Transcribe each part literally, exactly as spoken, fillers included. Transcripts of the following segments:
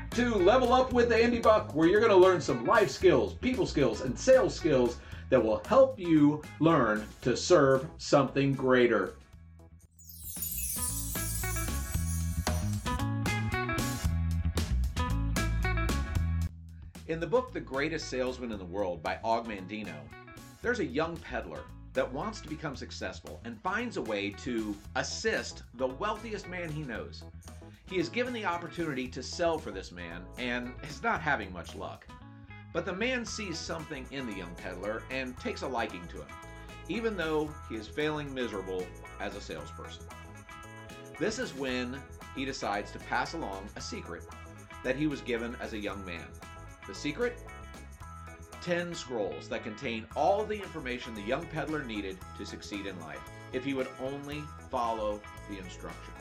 to Level Up with Andy Buck, where you're going to learn some life skills, people skills, and sales skills that will help you learn to serve something greater. In the book, The Greatest Salesman in the World by Og Mandino, there's a young peddler that wants to become successful and finds a way to assist the wealthiest man he knows. He is given the opportunity to sell for this man and is not having much luck. But the man sees something in the young peddler and takes a liking to him, even though he is failing miserable as a salesperson. This is when he decides to pass along a secret that he was given as a young man. The secret? ten scrolls that contain all the information the young peddler needed to succeed in life, if he would only follow the instructions.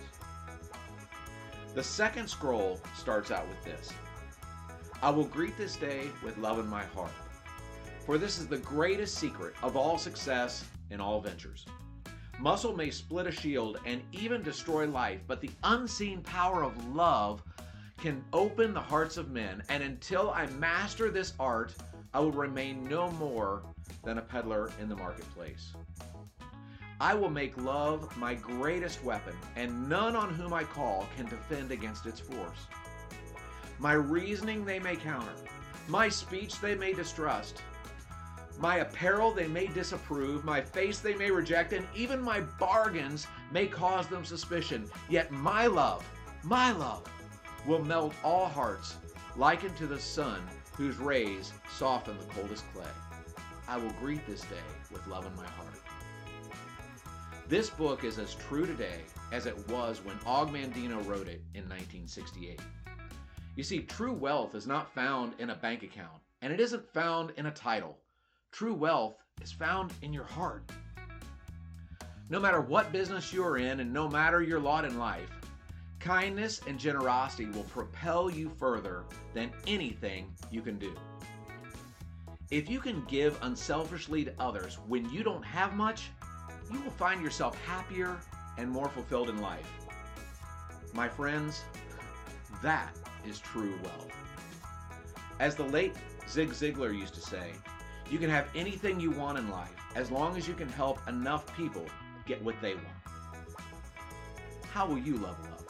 The second scroll starts out with this: I will greet this day with love in my heart, for this is the greatest secret of all success in all ventures. Muscle may split a shield and even destroy life, but the unseen power of love can open the hearts of men, and until I master this art, I will remain no more than a peddler in the marketplace. I will make love my greatest weapon, and none on whom I call can defend against its force. My reasoning they may counter, my speech they may distrust, my apparel they may disapprove, my face they may reject, and even my bargains may cause them suspicion. Yet my love, my love, will melt all hearts, likened to the sun whose rays soften the coldest clay. I will greet this day with love in my heart. This book is as true today as it was when Og Mandino wrote it in nineteen sixty-eight. You see, true wealth is not found in a bank account, and it isn't found in a title. True wealth is found in your heart. No matter what business you're in, and no matter your lot in life, kindness and generosity will propel you further than anything you can do. If you can give unselfishly to others when you don't have much, you will find yourself happier and more fulfilled in life. My friends, that is true wealth. As the late Zig Ziglar used to say, you can have anything you want in life as long as you can help enough people get what they want. How will you level up?